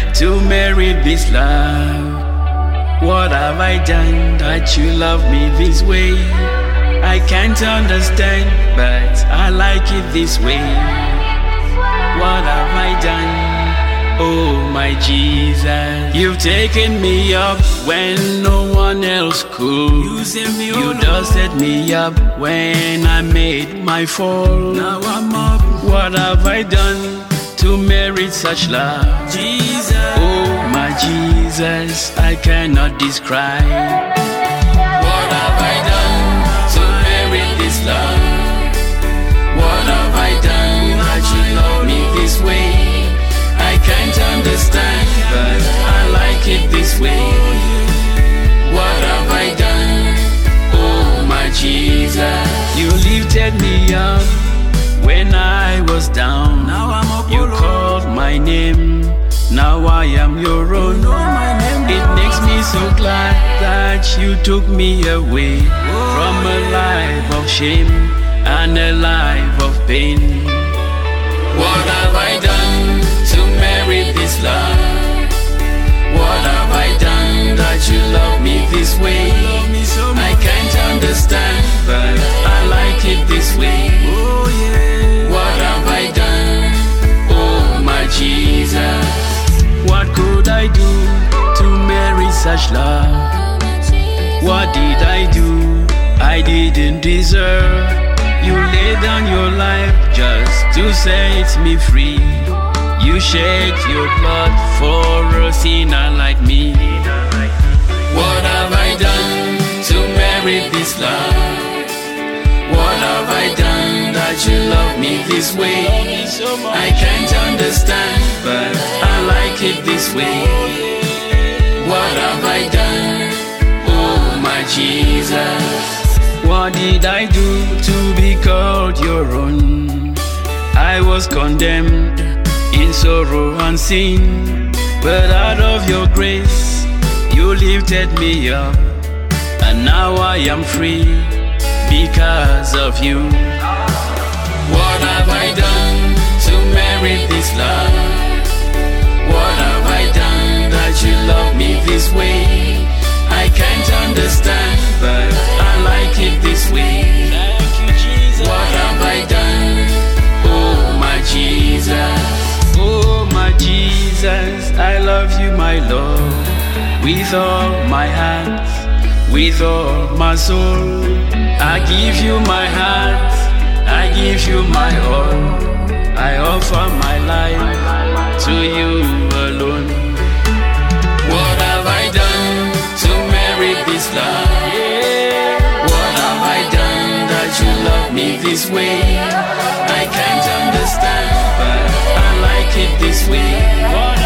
to merit this love? What have I done that you love me this way? I can't understand, but I like it this way. What have I done? Oh my Jesus, you've taken me up when no one else could. You dusted me up when I made my fall. Now I'm up. What have I done to merit such love? Jesus, oh my Jesus, I cannot describe. What have I done to merit this love? What have I done that you love me this way? I can't understand, but I like it this way. What have I done? Oh my Jesus, you lifted me up when I was down. Now I'm up. You called my name. Now I am your own. It makes me so glad that you took me away from a life of shame and a life of pain. What have I done to merit this love? What have I done that you love me this way? I can't understand, but I like it this way. What have I done? Oh my Jesus, what could I do to merit such love? What did I do I didn't deserve? You laid down your life just to set me free. You shed your blood for a sinner like me. What have I done to merit this love? What have I done that you love me this way? I can't understand, but I like it this way. What have I done? Oh my Jesus, what did I do to be called your own? I was condemned in sorrow and sin, but out of your grace you lifted me up, and now I am free because of you. What have I done to merit this love? What have I done that you love me this way? I can't understand, but I like it this way. Thank you, Jesus. What have I done? Oh my Jesus, oh my Jesus, I love you, my Lord, with all my heart, with all my soul. I give you my heart, I give you my all. I offer my life to you alone. What have I done to merit this love? What have I done that you love me this way? I can't understand, but I like it this way.